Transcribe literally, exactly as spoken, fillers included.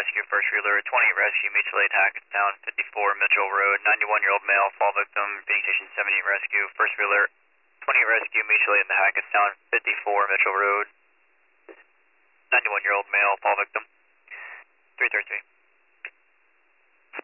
rescue, first wheeler, twenty-eight rescue, mutual aid, Hackettstown, fifty-four Mitchell Road, ninety-one-year-old male, fall victim, Phoenix Station seventy-eight rescue, first wheeler, twenty-eight rescue, mutual aid in the Hackettstown, fifty-four Mitchell Road, ninety-one-year-old male, fall victim, three thirty-three.